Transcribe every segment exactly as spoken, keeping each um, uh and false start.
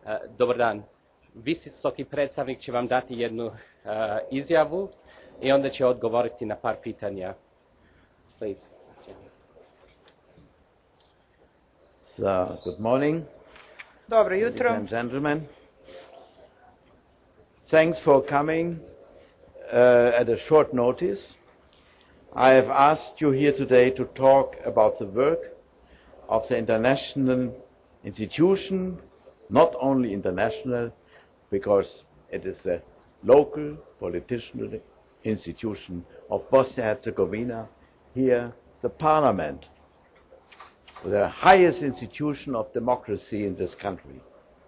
Dobar dan. Visoki predstavnik će vam dati jednu izjavu i onda će odgovoriti na par pitanja. Please. So, good morning. Dobro jutro. Ladies and gentlemen. Thanks for coming uh, at a short notice. I have asked you here today to talk about the work of the international institution, not only international, because it is a local political institution of Bosnia and Herzegovina, here the parliament, the highest institution of democracy in this country,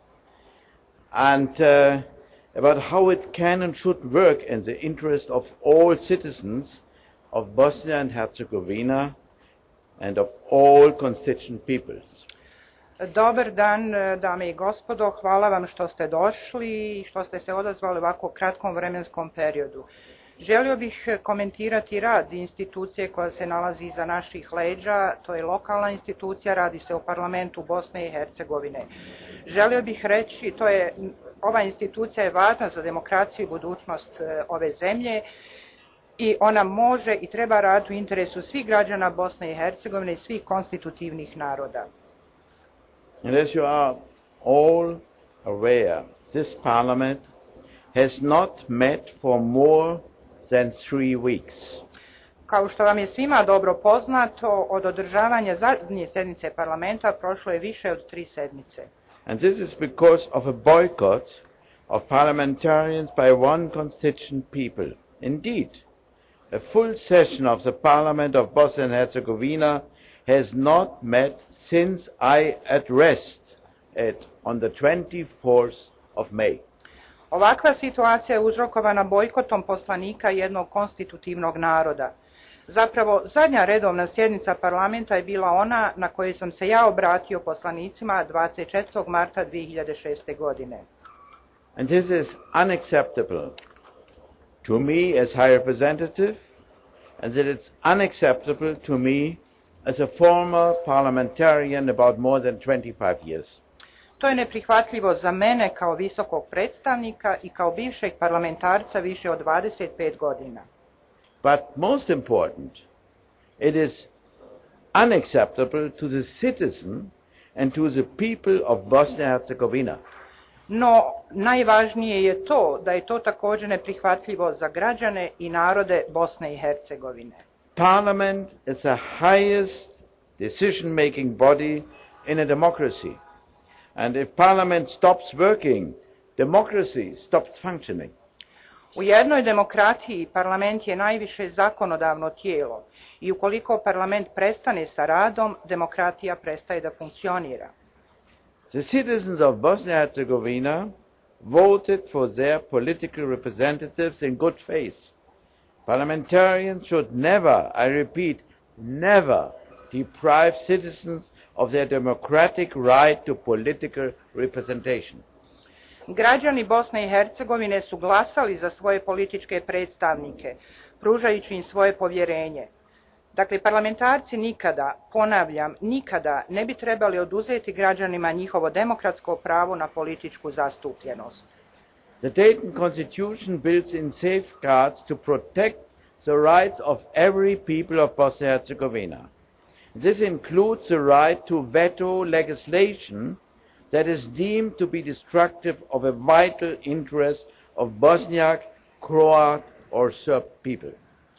and uh, about how it can and should work in the interest of all citizens of Bosnia and Herzegovina and of all constituent peoples. Dobar dan, dame i gospodo, hvala vam što ste došli i što ste se odazvali u ovako kratkom vremenskom periodu. Želio bih komentirati rad institucije koja se nalazi iza naših leđa, to je lokalna institucija, radi se o parlamentu Bosne i Hercegovine. Želio bih reći, to je, ova institucija je važna za demokraciju i budućnost ove zemlje i ona može i treba raditi u interesu svih građana Bosne i Hercegovine i svih konstitutivnih naroda. And as you are all aware, this parliament has not met for more than three weeks. Kao što vam je svima dobro poznato, od održavanja zadnje sednice parlamenta prošlo je više od tri sedmice. And this is because of a boycott of parliamentarians by one constituent people. Indeed, a full session of the Parliament of Bosnia and Herzegovina has not met since I addressed it on the twenty-fourth of May. Ovakva situacija je uzrokovana bojkotom poslanika jednog konstitutivnog naroda. Zapravo, zadnja redovna sjednica parlamenta je bila ona na kojoj sam se ja obratio poslanicima dvadeset četvrtog marta dvije hiljade šeste. godine. And this is unacceptable to me as High Representative, and that it's unacceptable to me as a former parliamentarian about more than twenty-five years. To je neprihvatljivo za mene kao visokog predstavnika i kao bivšeg parlamentarca više od dvadeset pet godina. But most important, it is unacceptable to the citizen and to the people of Bosnia and Herzegovina. No, najvažnije je to da je to također neprihvatljivo za građane i narode Bosne i Hercegovine. Parliament is the highest decision-making body in a democracy. And if Parliament stops working, democracy stops functioning. U jednoj demokratiji parlament je najviše zakonodavno tijelo i ukoliko parlament prestane sa radom, demokratija prestaje da funkcionira. The citizens of Bosnia and Herzegovina voted for their political representatives in good faith. Parliamentarians should never, I repeat, never deprive citizens of their democratic right to political representation. Građani Bosne i Hercegovine su glasali za svoje političke predstavnike, pružajući im svoje povjerenje. Dakle, parlamentarci nikada, ponavljam, nikada ne bi trebali oduzeti građanima njihovo demokratsko pravo na političku zastupljenost. The Dayton Constitution builds in safeguards to protect the rights of every people of Bosnia and Herzegovina. This includes the right to veto legislation that is deemed to be destructive of a vital interest of Bosniak, Croat or Serb people.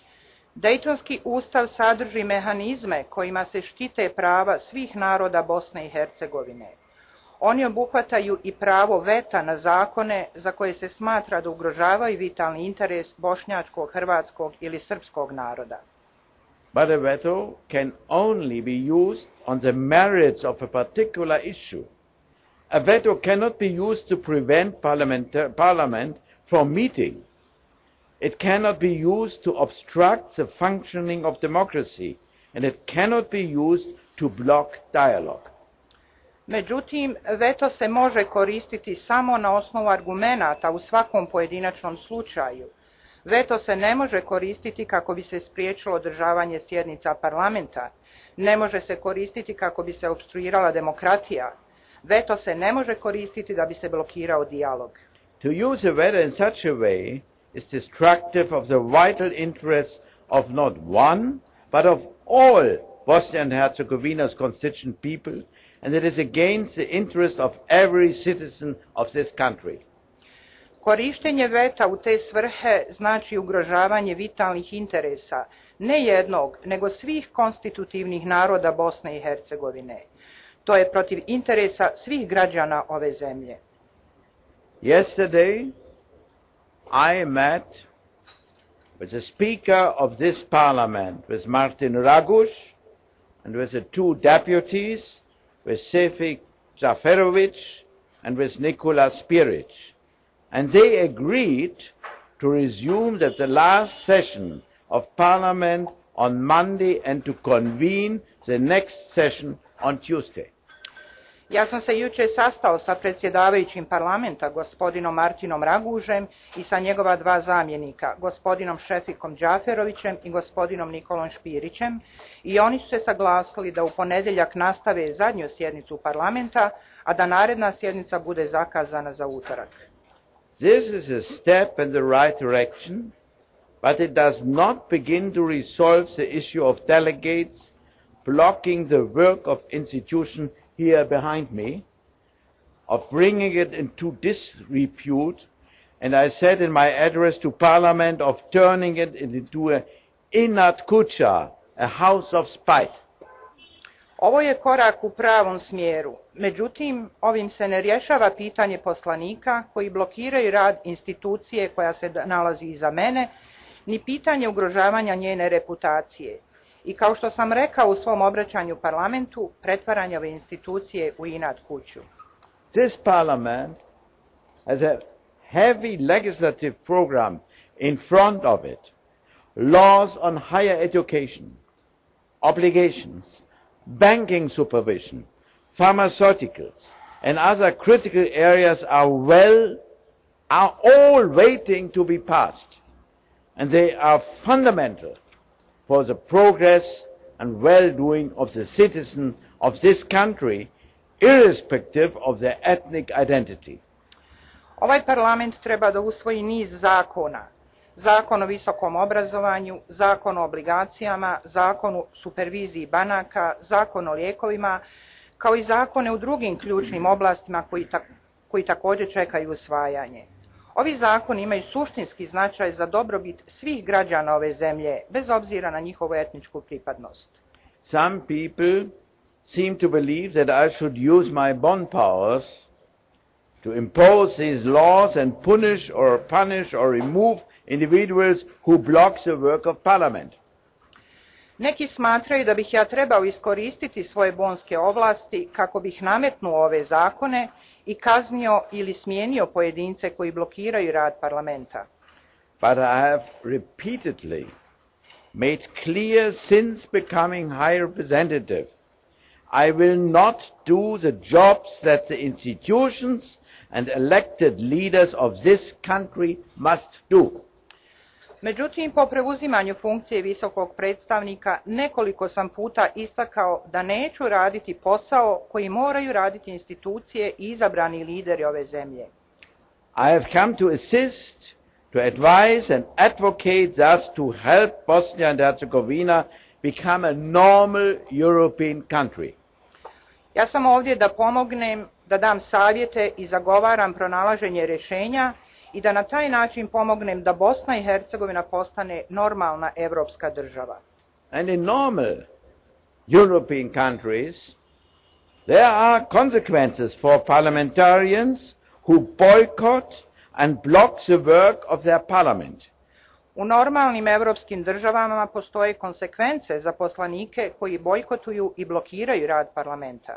Dejtonski ustav sadrži mehanizme kojima se štite prava svih naroda Bosne i Hercegovine. Oni obuhvataju i pravo veta na zakone za koje se smatra da ugrožavaju vitalni interes bošnjačkog, hrvatskog ili srpskog naroda. But a veto can only be used on the merits of a particular issue. A veto cannot be used to prevent Parliament from meeting. It cannot be used to obstruct the functioning of democracy, and it cannot be used to block dialogue. Međutim, veto se može koristiti samo na osnovu argumenata u svakom pojedinačnom slučaju. Veto se ne može koristiti kako bi se spriječilo održavanje sjednica parlamenta, ne može se koristiti kako bi se opstruirala demokratija. Veto se ne može koristiti da bi se blokirao dijalog. To use a veto in such a way is destructive of the vital interests of not one, but of all Bosnia and Herzegovina's constituent people, and it is against the interest of every citizen of this country. Korištenje veta u te svrhe znači ugrožavanje vitalnih interesa ne jednog, nego svih konstitutivnih naroda Bosne i Hercegovine. To je protiv interesa svih građana ove zemlje. Yesterday, I met with the Speaker of this Parliament, with Martin Raguš, and with the two deputies, with Sefik Zaferovic and with Nikola Spiric. And they agreed to resume at the last session of Parliament on Monday and to convene the next session on Tuesday. Ja sam se jučer sastao sa predsjedavajućim parlamenta, gospodinom Martinom Ragužem, i sa njegova dva zamjenika, gospodinom Šefikom Džaferovićem i gospodinom Nikolom Špirićem, i oni su se saglasili da u ponedjeljak nastave zadnju sjednicu parlamenta, a da naredna sjednica bude zakazana za utorak. This is a step in the right direction, but it does not begin to resolve the issue of delegates blocking the work of institutions here behind me, of bringing it into disrepute, and I said in my address to Parliament of turning it into a inat kuća, a house of spite. Ovo je korak u pravom smjeru, međutim, ovim se ne rješava pitanje poslanika koji blokiraju rad institucije koja se nalazi iza mene, ni pitanje ugrožavanja njene reputacije. I kao što sam rekao u svom obraćanju parlamentu, pretvaranje ove institucije u inat kuću. This Parliament has a heavy legislative program in front of it. Laws on higher education, obligations, banking supervision, pharmaceuticals, and other critical areas are well, are all waiting to be passed. And they are fundamental for the progress and well-doing of the citizens of this country, irrespective of their ethnic identity. Ovaj parlament treba da usvoji niz zakona. Zakon o visokom obrazovanju, zakon o obligacijama, zakon o superviziji banaka, zakon o lijekovima, kao i zakone u drugim ključnim oblastima koji, ta, koji također čekaju usvajanje. Ovi zakoni imaju suštinski značaj za dobrobit svih građana ove zemlje, bez obzira na njihovu etničku pripadnost. Some people seem to believe that I should use my bond powers to impose these laws and punish or punish or remove individuals who block the work of Parliament. Neki smatraju da bih ja trebao iskoristiti svoje bonske ovlasti kako bih nametnuo ove zakone i kaznio ili smijenio pojedince koji blokiraju rad parlamenta. But I have repeatedly made clear since becoming High Representative, I will not do the jobs that the institutions and elected leaders of this country must do. Međutim, po preuzimanju funkcije visokog predstavnika nekoliko sam puta istakao da neću raditi posao koji moraju raditi institucije i izabrani lideri ove zemlje. I have come to assist, to advise and advocate thus to help Bosnia and Herzegovina become a normal European country. Ja sam ovdje da pomognem, da dam savjete i zagovaram pronalaženje rješenja i da na taj način pomognem da Bosna i Hercegovina postane normalna evropska država. And in normal European countries, there are consequences for parliamentarians who boycott and block the work of their parliament. U normalnim evropskim državama postoje konsekvence za poslanike koji bojkotuju i blokiraju rad parlamenta.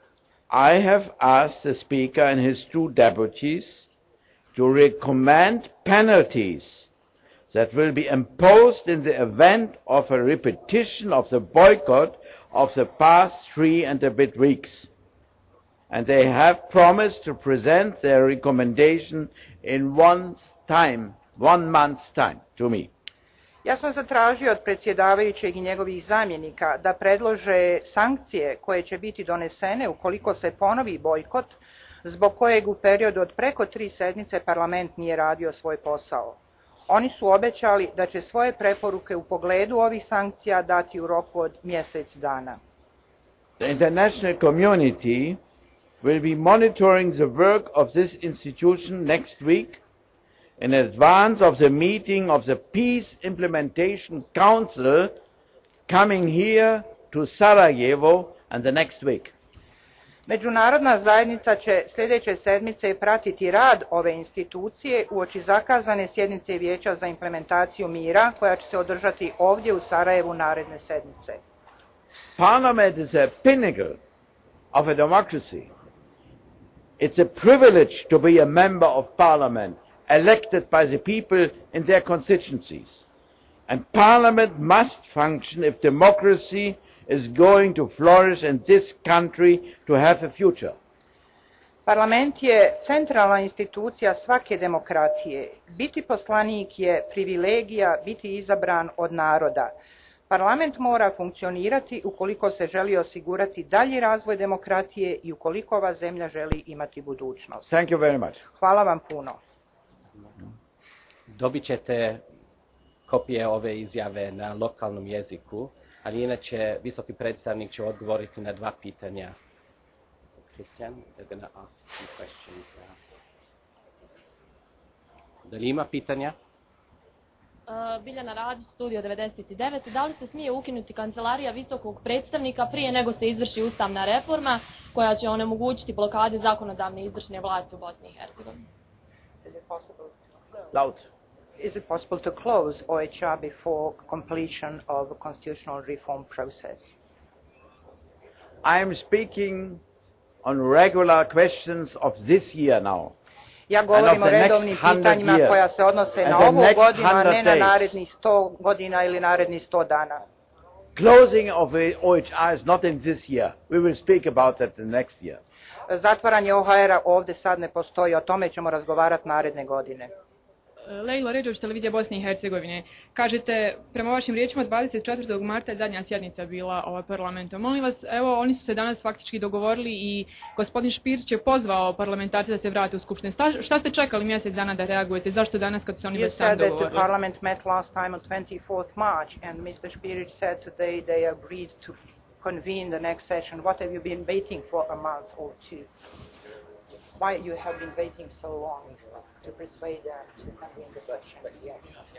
I have asked the Speaker and his two deputies to recommend penalties that will be imposed in the event of a repetition of the boycott of the past three and a bit weeks. And they have promised to present their recommendation in one's time, one month's time to me. Ja sam zatražio od predsjedavajućeg i njegovih zamjenika da predlože sankcije koje će biti donesene ukoliko se ponovi bojkot zbog kojeg u periodu od preko tri sedmice parlament nije radio svoj posao. Oni su obećali da će svoje preporuke u pogledu ovih sankcija dati u roku od mjesec dana. The international community will be monitoring the work of this institution next week in advance of the meeting of the Peace Implementation Council coming here to Sarajevo and the next week. Međunarodna zajednica će sljedeće sedmice pratiti rad ove institucije uoči zakazane sjednice Vijeća za implementaciju mira koja će se održati ovdje u Sarajevu naredne sedmice. Parliament is a pinnacle of a democracy. It's a privilege to be a member of parliament elected by the people in their constituencies. And parliament must function if democracy is going to flourish in this country to have a future. Parlament je centralna institucija svake demokratije. Biti poslanik je privilegija biti izabran od naroda. Parlament mora funkcionirati ukoliko se želi osigurati dalji razvoj demokratije i ukoliko ova zemlja želi imati budućnost. Thank you very much. Hvala vam puno. Dobit ćete kopije ove izjave na lokalnom jeziku, ali inače visoki predstavnik će odgovoriti na dva pitanja. Christian, they're going to ask some questions now. Da li ima pitanja? Uh, Biljana Radić, Studio devedeset devet. Da li se smije ukinuti kancelarija visokog predstavnika prije nego se izvrši ustavna reforma koja će onemogućiti blokade zakonodavne i izvršne vlasti u Bosni i Hercegovini? Is it possible? Loud. Is it possible to close O H R before completion of the constitutional reform process? I am speaking on regular questions of this year now. Ja govorim o redovnim pitanjima koja se odnose na ovu godinu, a ne na narednih sto godina ili narednih sto dana. Closing of O H R is not in this year. We will speak about that the next year. Zatvaranje O H R-a ovdje sad ne postoji, o tome ćemo razgovarati naredne godine. Lejla Ređović, Televizija Bosne i Hercegovine. Kažete, prema vašim riječima, dvadeset četvrtog marta je zadnja sjednica bila ovaj parlamenta. Molim vas, evo, oni su se danas faktički dogovorili i gospodin Špirić je pozvao parlamentarce da se vrate u skupštinu. Šta ste čekali mjesec dana da reagujete? Zašto danas kad su oni već sam dogovorili? You said that the parliament met last time on twenty-fourth March and mister Špirić said today they agreed to convene the next session. What have you been waiting for a month or two? Why you have been waiting so long to persuade them to convene the session? Yes.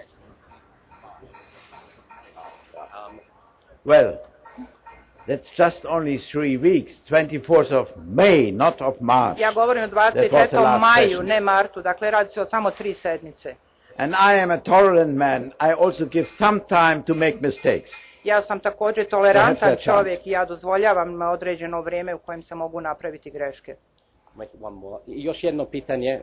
Um, Well, that's just only three weeks, twenty-fourth of May, not of March. Ja govorim o dvadeset četvrtom maju, ne martu, dakle radi se o samo tri sedmice. And I am a tolerant man. I also give some time to make mistakes. Ja sam također tolerantan čovjek i ja dozvoljavam određeno vrijeme u kojem se mogu napraviti greške. I još jedno pitanje.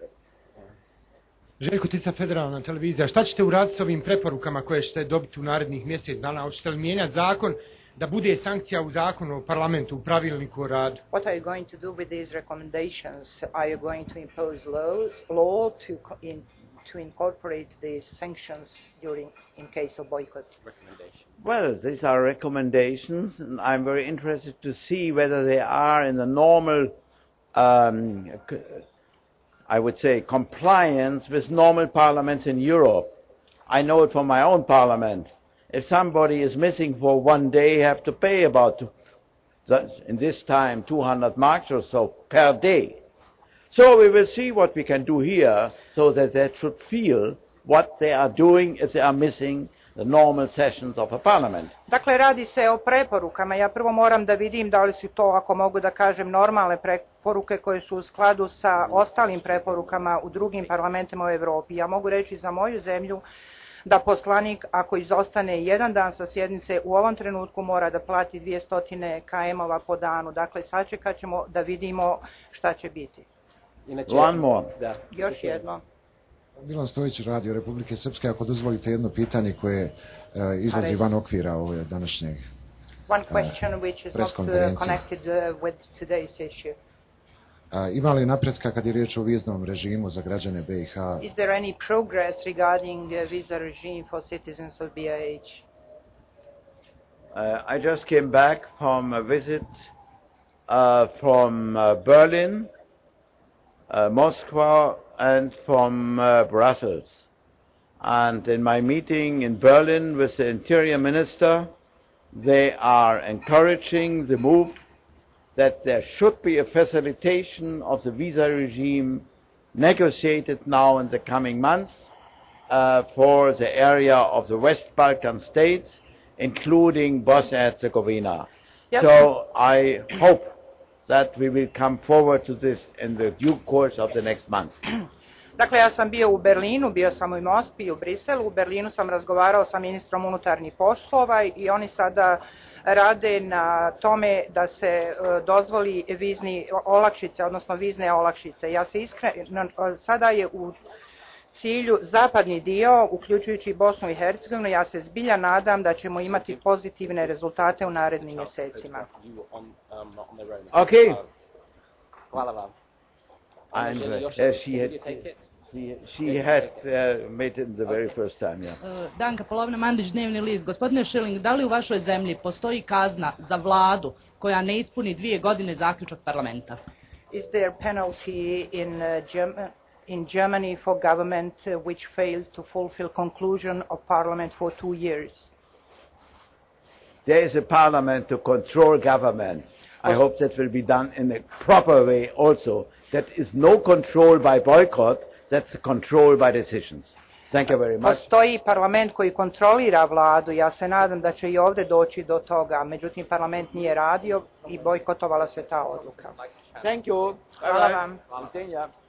Željko Tica, Federalna televizija. Šta ćete uraditi s ovim preporukama koje ćete dobiti u narednih mjesec dana? Hoćete li mijenjati zakon da bude sankcija u zakonu o parlamentu, u pravilniku o radu? What are you going to do with these recommendations? Are you going to impose laws, law to, in, to incorporate these sanctions during, in case of boycott? Well, these are recommendations, and I'm very interested to see whether they are in the normal Um, I would say compliance with normal parliaments in Europe. I know it from my own parliament. If somebody is missing for one day, you have to pay about, in this time, two hundred marks or so per day. So we will see what we can do here so that they should feel what they are doing if they are missing the normal sessions of a parliament. Dakle, radi se o preporukama. Ja prvo moram da vidim da li su to, ako mogu da kažem, normalne preporuke koje su u skladu sa ostalim preporukama u drugim parlamentima u Europi. Ja mogu reći za moju zemlju da poslanik, ako izostane jedan dan sa sjednice, u ovom trenutku mora da plati dvjesto km-ova po danu. Dakle, sačekat ćemo da vidimo šta će biti. One more. Da. Još jedno. Milan Stojić, Radio Republike Srpske, ako dozvolite jedno pitanje koje uh, izlazi van okvira ove današnjeg One question which is not uh, connected uh, with today's issue. A, ima li napretka kad je riječ o viznom režimu za građane B i H? Is there any progress regarding the visa regime for citizens of B I H? Uh, I just came back from a visit uh, from uh, Berlin, uh, Moscow, and from uh, Brussels. And in my meeting in Berlin with the Interior Minister, they are encouraging the move that there should be a facilitation of the visa regime negotiated now in the coming months uh, for the area of the West Balkan states, including Bosnia and Herzegovina. Yes. So I hope that we will come forward to this in the due course of the next month. Dakle, ja sam bio u Berlinu, bio sam u Moskvi i u Briselu. U Berlinu sam razgovarao sa ministrom unutarnjih poslova i oni sada rade na tome da se uh, dozvoli vizni olakšice, odnosno vizne olakšice. Ja se iskreno, sada je u cilju zapadni dio, uključujući Bosnu i Hercegovinu. Ja se zbilja nadam da ćemo imati pozitivne rezultate u narednim mjesecima. Okay. Hvala vam. And Želi uh, još- uh, she Will had, you take it? she, she had uh, made it the very first time, yeah. E, Danka Polovna Mandić, Dnevni list. Gospodine Schilling, da li u vašoj zemlji postoji kazna za vladu koja ne ispuni dvije godine zaključak parlamenta? Is there penalty in, uh, Germ- in Germany for government uh, which failed to fulfill conclusion of parliament for two years? There is a parliament to control government. I hope that will be done in a proper way also. That is no control by boycott, that's the control by decisions. Thank you very much. Postoji parlament koji kontrolira vladu. Ja se nadam da će i ovdje doći do toga. Međutim, parlament nije radio i bojkotovala se ta odluka. Thank you. Hvala vam. Continue.